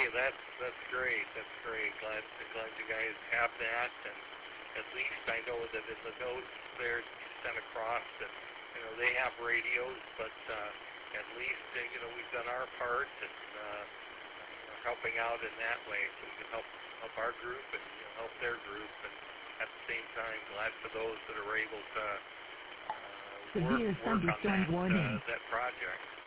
that's great. That's great. Glad you guys have that, and at least I know that in the notes there sent across that they have radios, but at least we've done our part and are helping out in that way, so we can help our group and help their group, and at the same time, glad for those that are able to work on that project.